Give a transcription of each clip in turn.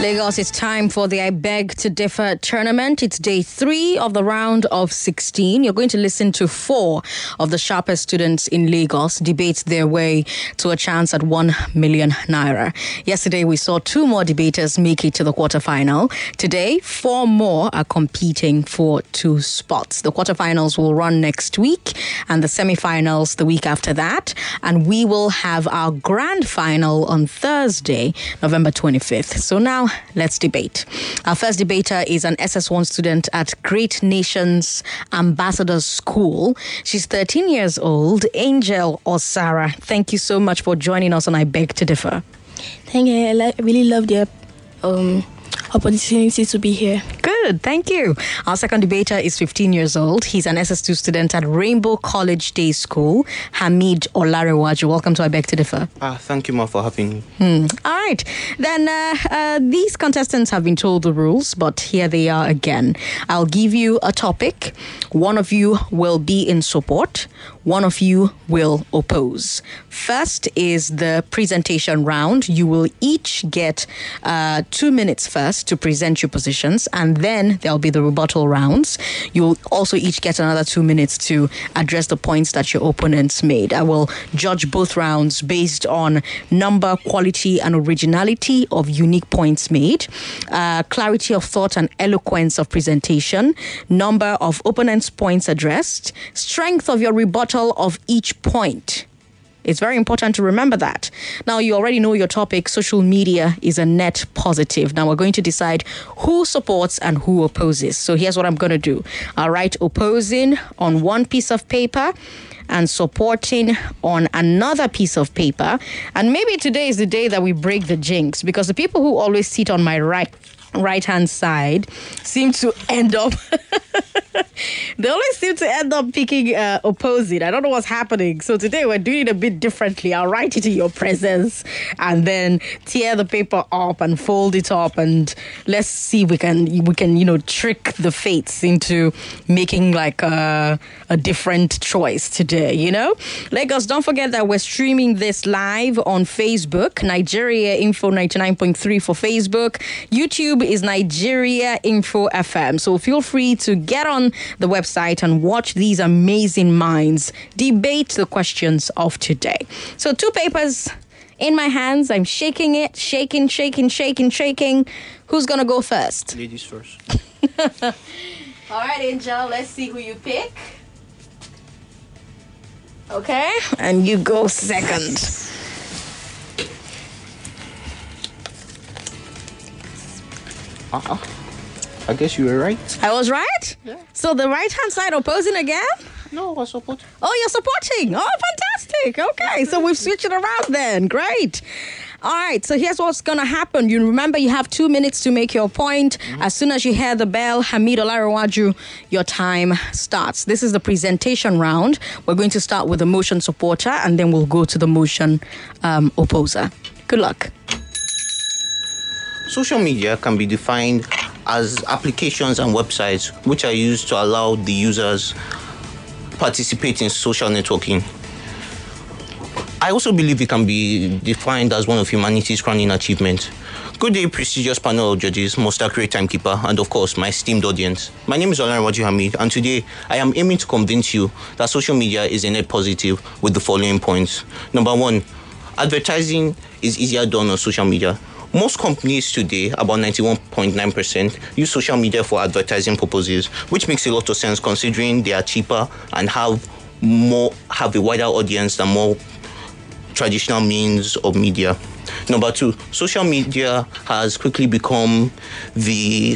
Lagos, it's time for the I Beg to Differ tournament. It's day 3 of the round of 16. You're going to listen to 4 of the sharpest students in Lagos debate their way to a chance at 1 million naira. Yesterday, we saw 2 more debaters make it to the quarterfinal. Today, 4 more are competing for 2 spots. The quarterfinals will run next week and the semifinals the week after that. And we will have our grand final on Thursday, November 25th. So now, let's debate. Our first debater is an SS1 student at Great Nations Ambassadors School. She's 13 years old, Angel Osara. Thank you so much for joining us on I Beg to Differ. Thank you. I really love the opportunity to be here. Good, thank you. Our second debater is 15 years old. He's an SS2 student at Rainbow College Day School, Hamid Olarewaju. Welcome to I Beg to Differ. Thank you, Ma, for having me. All right. Then these contestants have been told the rules, but here they are again. I'll give you a topic. One of you will be in support. One of you will oppose. First is the presentation round. You will each get 2 minutes first to present your positions, and then there'll be the rebuttal rounds. You'll also each get another 2 minutes to address the points that your opponents made. I will judge both rounds based on number, quality, and originality of unique points made, clarity of thought and eloquence of presentation, number of opponents' points addressed, strength of your rebuttal of each point. It's very important to remember that. Now, you already know your topic. Social media is a net positive. Now, we're going to decide who supports and who opposes. So here's what I'm going to do. I'll write opposing on one piece of paper and supporting on another piece of paper. And maybe today is the day that we break the jinx, because the people who always sit on my right-hand side seem to end up they always seem to end up picking opposing. I don't know what's happening. So today we're doing it a bit differently. I'll write it in your presence and then tear the paper up and fold it up, and let's see if we can trick the fates into making like a different choice today, Lagos, don't forget that we're streaming this live on Facebook, Nigeria Info 99.3 for Facebook. YouTube is Nigeria Info FM. So feel free to get on the website and watch these amazing minds debate the questions of today. So 2 papers in my hands. I'm shaking it, shaking. Who's going to go first? Ladies first. All right, Angel, let's see who you pick. Okay, and you go second. I guess you were right. I was right? Yeah. So the right-hand side opposing again? No, I support. Oh, you're supporting. Oh, fantastic. Okay, so we've switched it around then. Great. All right, so here's what's going to happen. You remember you have 2 minutes to make your point. As soon as you hear the bell, Hamid Olarewaju, your time starts. This is the presentation round. We're going to start with the motion supporter, and then we'll go to the motion opposer. Good luck. Social media can be defined as applications and websites which are used to allow the users participate in social networking. I also believe it can be defined as one of humanity's crowning achievements. Good day, prestigious panel of judges, most accurate timekeeper, and of course, my esteemed audience. My name is Olarewaju Hamid, and today I am aiming to convince you that social media is a net positive with the following points. Number 1, advertising is easier done on social media. Most companies today, about 91.9%, use social media for advertising purposes, which makes a lot of sense considering they are cheaper and have a wider audience than more traditional means of media. Number 2, social media has quickly become the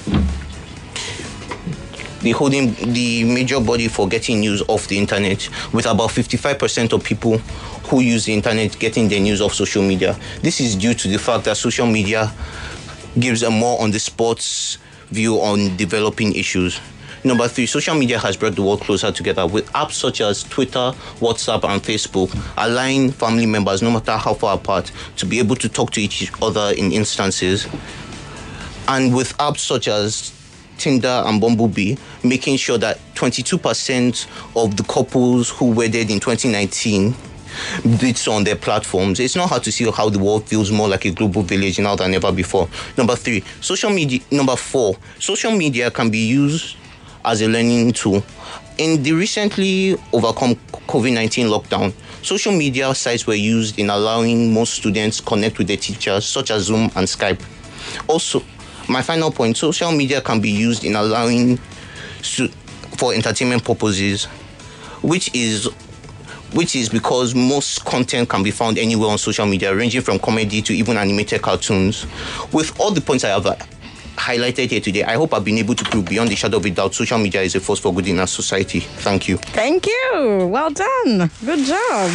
major body for getting news off the internet, with about 55% of people who use the internet getting their news off social media. This is due to the fact that social media gives a more on-the-spot view on developing issues. Number 3, social media has brought the world closer together, with apps such as Twitter, WhatsApp, and Facebook allowing family members, no matter how far apart, to be able to talk to each other in instances. And with apps such as Tinder and Bumblebee, making sure that 22% of the couples who wedded in 2019 did so on their platforms, it's not hard to see how the world feels more like a global village now than ever before. Number 4, social media can be used as a learning tool. In the recently overcome COVID-19 lockdown, social media sites were used in allowing most students connect with their teachers, such as Zoom and Skype. Also, my final point, social media can be used in allowing for entertainment purposes, which is because most content can be found anywhere on social media, ranging from comedy to even animated cartoons. With all the points I have highlighted here today, I hope I've been able to prove beyond the shadow of a doubt social media is a force for good in our society. Thank you. Thank you. Well done. Good job.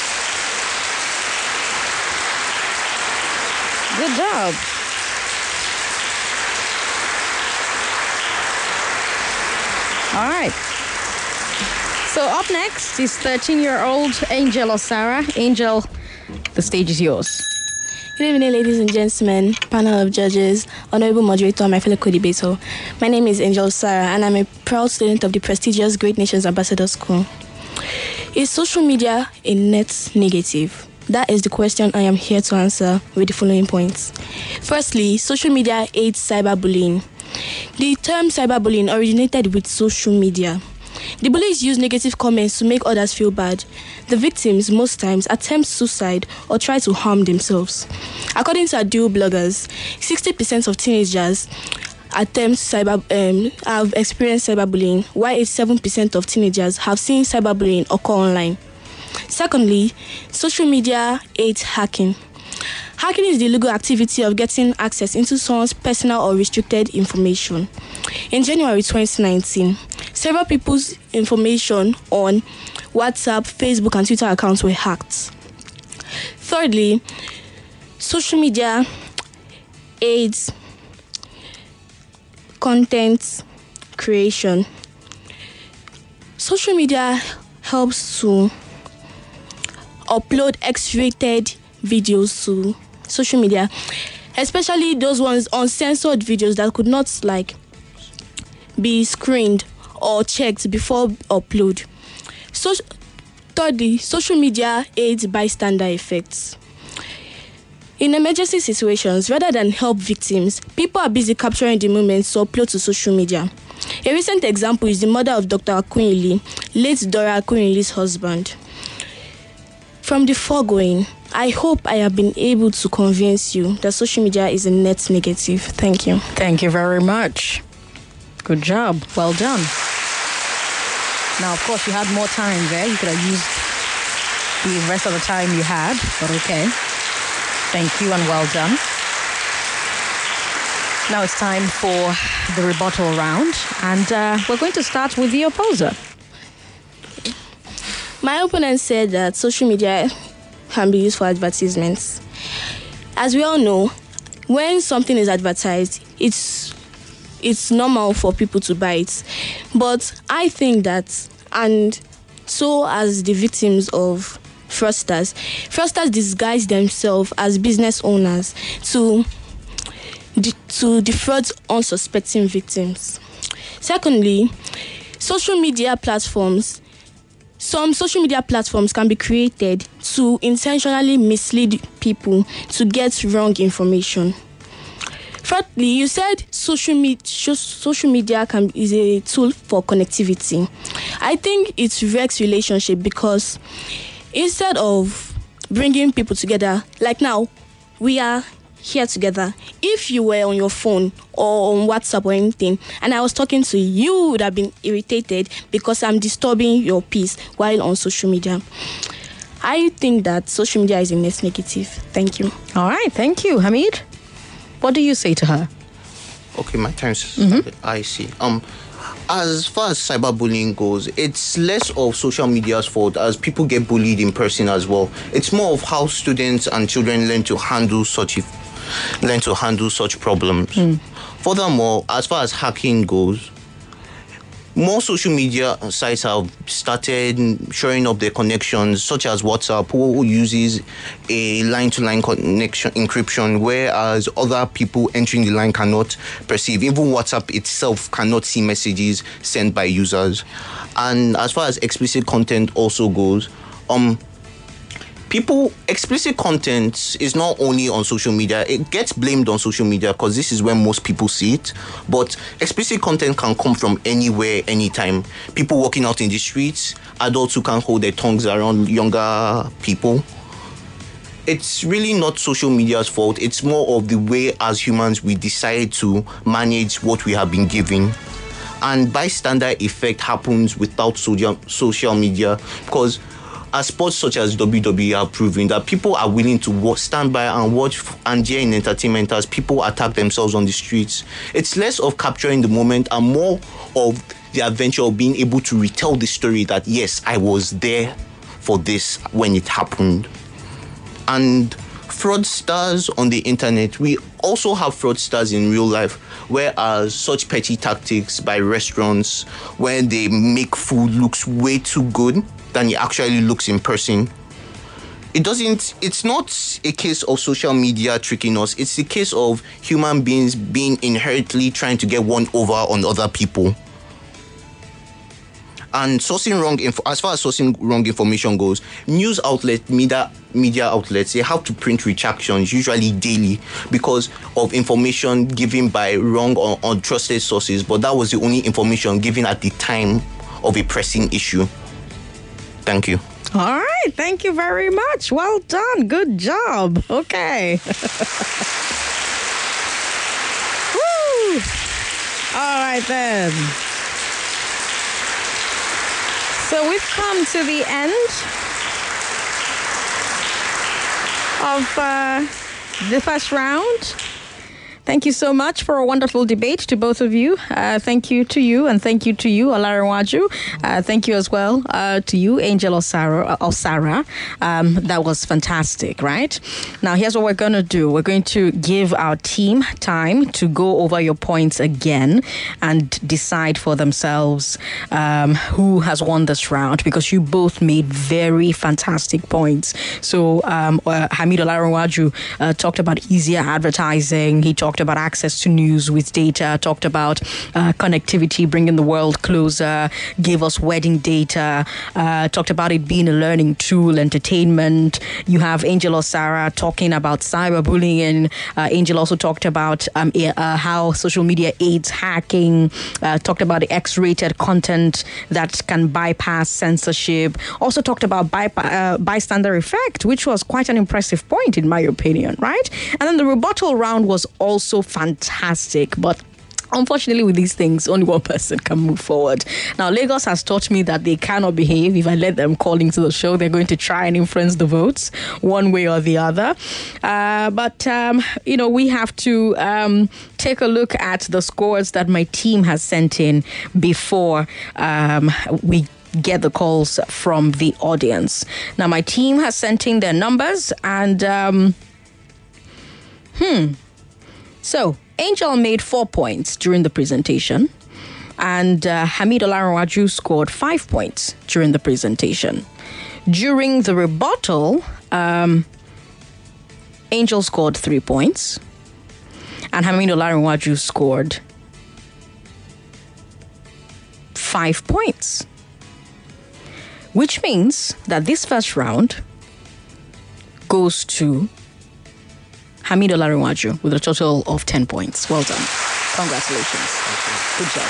Good job. All right. So up next is 13-year-old Angel Osara. Angel, the stage is yours. Good evening, ladies and gentlemen, panel of judges, honorable moderator, and my fellow co-debater. My name is Angel Osara, and I'm a proud student of the prestigious Great Nations Ambassador School. Is social media a net negative? That is the question I am here to answer with the following points. Firstly, social media aids cyberbullying. The term cyberbullying originated with social media. The bullies use negative comments to make others feel bad. The victims, most times, attempt suicide or try to harm themselves. According to Adu bloggers, 60% of teenagers have experienced cyberbullying, while 87% of teenagers have seen cyberbullying occur online. Secondly, social media aids hacking. Hacking is the legal activity of getting access into someone's personal or restricted information. In January 2019, several people's information on WhatsApp, Facebook, and Twitter accounts were hacked. Thirdly, social media aids content creation. Social media helps to upload X-rated videos to social media, especially those ones uncensored videos that could not be screened or checked before upload. So, thirdly, social media aids bystander effects. In emergency situations, rather than help victims, people are busy capturing the moments to upload to social media. A recent example is the mother of Dr. Akunyili, late Dora Akunyili's husband. From the foregoing, I hope I have been able to convince you that social media is a net negative. Thank you. Thank you very much. Good job. Well done. Now, of course, you had more time there. You could have used the rest of the time you had, but okay. Thank you and well done. Now it's time for the rebuttal round, and we're going to start with the opposer. My opponent said that social media can be used for advertisements. As we all know, when something is advertised, it's normal for people to buy it. But I think that, and so as the victims of fraudsters disguise themselves as business owners to defraud unsuspecting victims. Secondly, some social media platforms can be created to intentionally mislead people to get wrong information. Thirdly, you said social media is a tool for connectivity. I think it wrecks relationship because instead of bringing people together, like now, we are here together. If you were on your phone or on WhatsApp or anything, and I was talking to you, you would have been irritated because I'm disturbing your peace while on social media. I think that social media is a net negative. Thank you. All right, thank you. Hamid, what do you say to her? Okay, my time's I see. As far as cyberbullying goes, it's less of social media's fault as people get bullied in person as well. It's more of how students and children learn to handle such problems. Furthermore, as far as hacking goes, more social media sites have started showing up their connections, such as WhatsApp, who uses a line-to-line connection encryption, whereas other people entering the line cannot perceive. Even WhatsApp itself cannot see messages sent by users. And as far as explicit content also goes, Explicit content is not only on social media, it gets blamed on social media because this is where most people see it. But explicit content can come from anywhere, anytime. People walking out in the streets, adults who can't hold their tongues around younger people. It's really not social media's fault. It's more of the way as humans we decide to manage what we have been given. And bystander effect happens without social media because as sports such as WWE are proving that people are willing to stand by and watch and share in entertainment as people attack themselves on the streets. It's less of capturing the moment and more of the adventure of being able to retell the story that, yes, I was there for this when it happened. And fraudsters on the internet, we also have fraudsters in real life, whereas such petty tactics by restaurants where they make food looks way too good than it actually looks in person. It's not a case of social media tricking us. It's a case of human beings being inherently trying to get one over on other people. And as far as sourcing wrong information goes, news outlets, media outlets, they have to print retractions, usually daily, because of information given by wrong or untrusted sources. But that was the only information given at the time of a pressing issue. Thank you. All right. Thank you very much. Well done. Good job. Okay. Woo. All right, then. So we've come to the end of the first round. Thank you so much for a wonderful debate to both of you. Thank you to you, and thank you to you, Olarinwaju. Thank you as well to you, Angel Osara. That was fantastic, right? Now, here's what we're going to do. We're going to give our team time to go over your points again and decide for themselves who has won this round, because you both made very fantastic points. So, Hamid Olarinwaju talked about easier advertising. He talked about access to news with data, talked about connectivity, bringing the world closer, gave us wedding data, talked about it being a learning tool, entertainment. You have Angel Osara talking about cyberbullying. Angel also talked about how social media aids hacking, talked about the X-rated content that can bypass censorship, also talked about bystander effect, which was quite an impressive point in my opinion, right? And then the rebuttal round was also fantastic, but unfortunately, with these things, only one person can move forward. Now, Lagos has taught me that they cannot behave. If I let them call into the show, they're going to try and influence the votes one way or the other. But we have to take a look at the scores that my team has sent in before we get the calls from the audience. Now, my team has sent in their numbers and... So, Angel made 4 points during the presentation, and Hamid Olarinwaju scored 5 points during the presentation. During the rebuttal, Angel scored 3 points, and Hamid Olarinwaju scored 5 points, which means that this first round goes to Hamid Olarinwaju with a total of 10 points. Well done. Congratulations. Good job.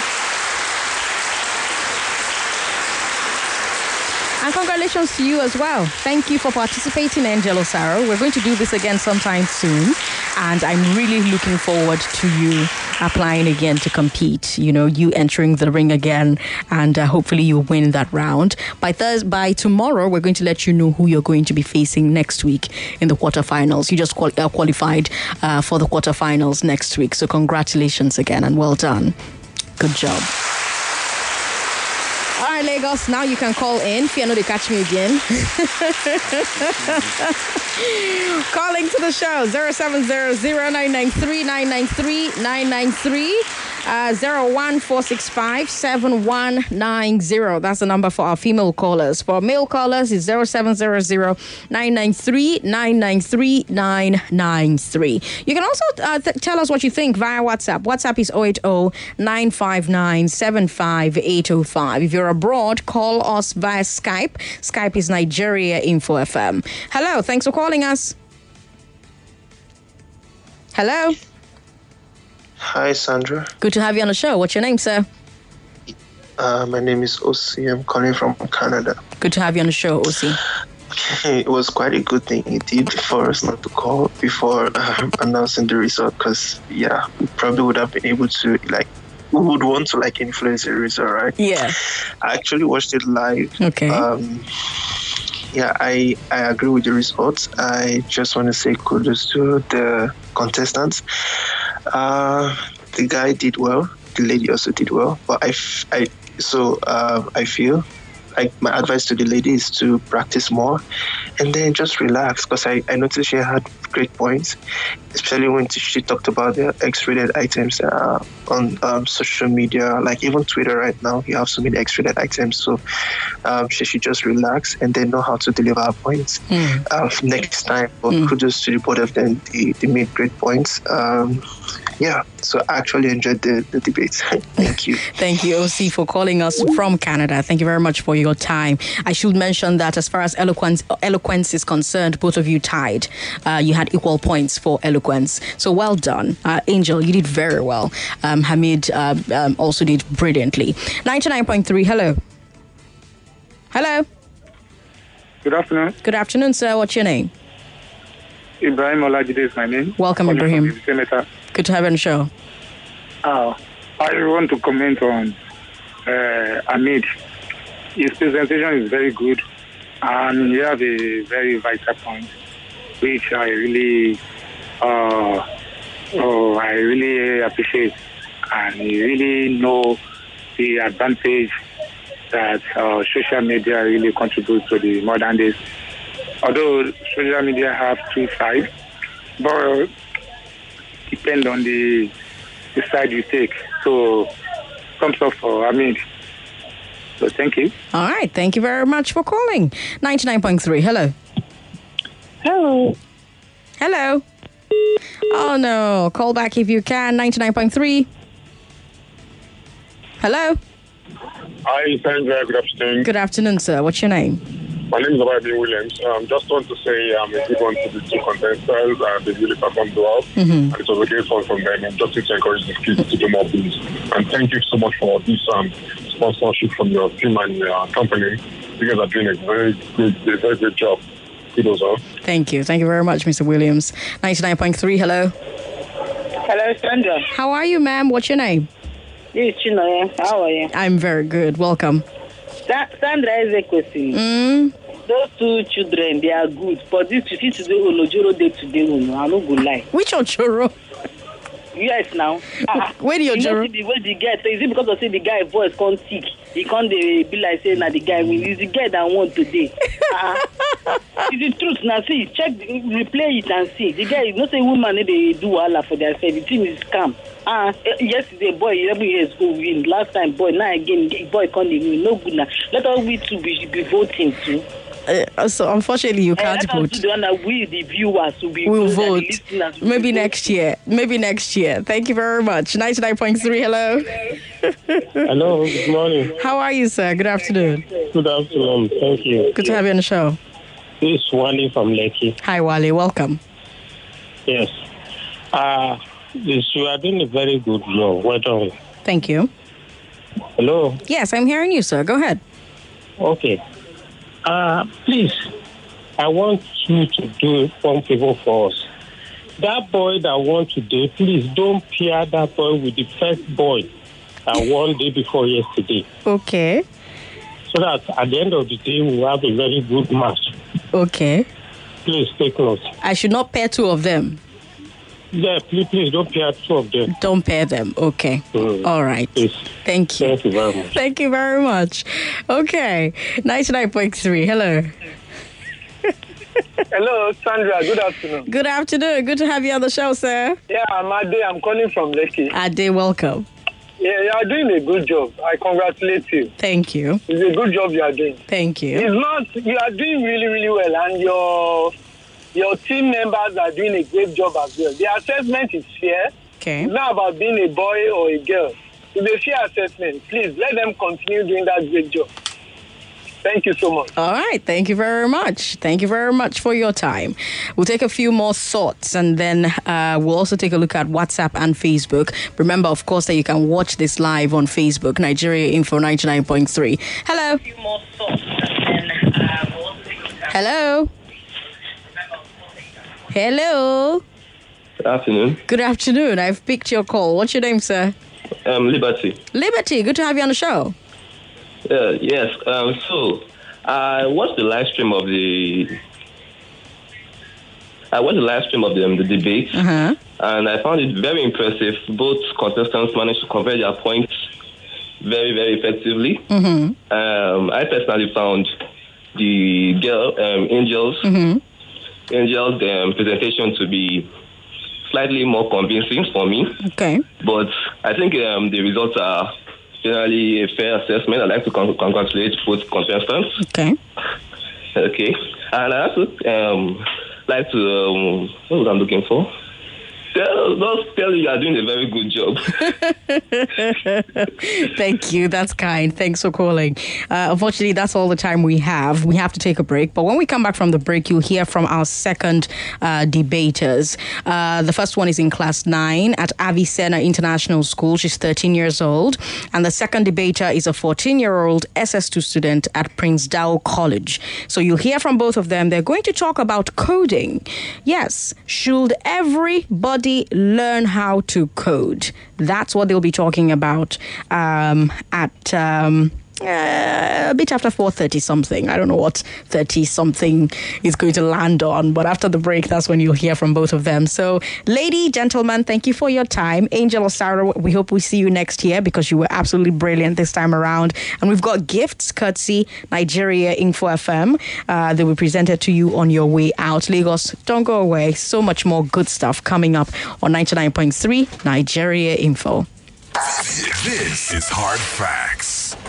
And congratulations to you as well. Thank you for participating, Angel Osara. We're going to do this again sometime soon. And I'm really looking forward to you applying again to compete. You know, you entering the ring again, and hopefully you'll win that round. By tomorrow, we're going to let you know who you're going to be facing next week in the quarterfinals. You just qualified for the quarterfinals next week. So congratulations again and well done. Good job. All right, Lagos, now you can call in. Fear no, they catch me again. Calling to the show, 070-0993-993-993. 014657190. That's the number for our female callers. For male callers, it's 0700-993-993-993. You can also tell us what you think via WhatsApp. WhatsApp is 080-959-75805. If you're abroad, call us via Skype. Skype is Nigeria Info FM. Hello, thanks for calling us. Hello. Hi, Sandra. Good to have you on the show. What's your name, sir? My name is Osi. I'm calling from Canada. Good to have you on the show, Osi. Okay, it was quite a good thing he did for us not to call before announcing the result, because, we probably would have been able to, we would want to, influence the result, right? Yeah. I actually watched it live. Okay. I agree with the results. I just want to say kudos to the contestants. The guy did well. The lady also did well. But I feel like my advice to the lady is to practice more and then just relax, because I noticed she had great points, especially when she talked about the X-rated items on social media, like even Twitter right now. You have so many X-rated items, so she should just relax and then know how to deliver her points next time. But kudos to the both of them. They made great points. So I actually enjoyed the debate. Thank you. Thank you, OC, for calling us from Canada. Thank you very much for your time. I should mention that as far as eloquence is concerned, both of you tied. You had equal points for eloquence. So well done. Angel, you did very well. Hamid also did brilliantly. 99.3, hello. Hello. Good afternoon. Good afternoon, sir. What's your name? Ibrahim Olajide is my name. Welcome, Ibrahim. Senator. Good to have you on the show. I want to comment on Hamid. His presentation is very good, and you have a very vital point, which I really appreciate, and you really know the advantage that social media really contributes to the modern days. Although social media have two sides, but depend on the side you take. So, thumbs up for Hamid. So, thank you. All right. Thank you very much for calling. 99.3. Hello. Hello. Hello. Oh, no. Call back if you can. 99.3. Hello. Hi, Sandra. Good afternoon. Good afternoon, sir. What's your name? My name is Abadi Williams. Just want to say a good one to the two contestants. They really performed well. And it was a great fun from them. And just to encourage the kids to do more, please. And thank you so much for this sponsorship from your team and your company. You guys are doing a very good job. Kudos on. Thank you. Thank you very much, Mr. Williams. 99.3. Hello. Hello, Sandra. How are you, ma'am? What's your name? This is Chinoye. How are you? I'm very good. Welcome. Sandra is a question. Those two children, they are good. But this today, Olojoro day today, I'm not going to lie. Which Ojoro? Yes, now. Where the Ojoro? The way the guy, so is it because of say the guy voice can't sick? He can't be like saying that the guy is the guy that won today. It's the truth now. See, check, replay it and see. The guy is not a woman, they do all for themselves. The team is calm. Yesterday, boy, 11 years ago, win. Last time, boy, now again, boy, can't win. No good now. Let us we to be voting too. So unfortunately, you can't vote. We, the viewers, will vote. Maybe next year. Maybe next year. Thank you very much. 99.3. Hello. Hello. Good morning. How are you, sir? Good afternoon. Good afternoon. Thank you. Good to have you on the show. This is Wale from Lekki. Hi, Wale. Welcome. Yes. You are doing a very good job. Well done. Thank you. Hello. Yes, I'm hearing you, sir. Go ahead. Okay. Please, I want you to do one favor for us. That boy that won today, please don't pair that boy with the first boy that won day before yesterday. Okay. So that at the end of the day, we'll have a very good match. Okay. Please take note. I should not pair two of them. Yeah, please don't pair two of them. Don't pair them. Okay. All right. Please. Thank you. Thank you very much. Thank you very much. Okay. 99.3. Hello. Hello, Sandra. Good afternoon. Good afternoon. Good to have you on the show, sir. Yeah, I'm Ade. I'm calling from Lekki. Ade, welcome. Yeah, you are doing a good job. I congratulate you. Thank you. It's a good job you are doing. Thank you. It's not, you are doing really, really well, and your team members are doing a great job as well. The assessment is fair. Okay. It's not about being a boy or a girl. It's a fair assessment. Please let them continue doing that great job. Thank you so much. All right. Thank you very much. Thank you very much for your time. We'll take a few more thoughts, and then we'll also take a look at WhatsApp and Facebook. Remember, of course, that you can watch this live on Facebook, Nigeria Info 99.3. Hello. A few more thoughts, and then we'll also take a look at... Hello. Hello. Good afternoon. Good afternoon. I've picked your call. What's your name, sir? Liberty. Liberty. Good to have you on the show. Yes. So I watched the live stream of the debate, and I found it very impressive. Both contestants managed to convey their points very, very effectively. I personally found the girl Angel's presentation to be slightly more convincing for me. Okay. But I think the results are generally a fair assessment. I'd like to congratulate both contestants. Okay. Okay. And I also like to, what was I looking for? Just tell you are doing a very good job. Thank you. That's kind. Thanks for calling. Unfortunately, that's all the time we have. We have to take a break. But when we come back from the break, you'll hear from our second debaters. The first one is in class 9 at Avicenna International School. She's 13 years old. And the second debater is a 14-year-old SS2 student at Prince Dao College. So you'll hear from both of them. They're going to talk about coding. Yes. Should everybody learn how to code? That's what they'll be talking about at a bit after 4:30 something. I don't know what 30 something is going to land on, but after the break, that's when you'll hear from both of them. So, lady, gentlemen, thank you for your time. Angel or Sarah, we hope we see you next year because you were absolutely brilliant this time around. And we've got gifts courtesy Nigeria Info FM that we presented to you on your way out. Lagos, don't go away. So much more good stuff coming up on 99.3 Nigeria Info. This is Hard Facts.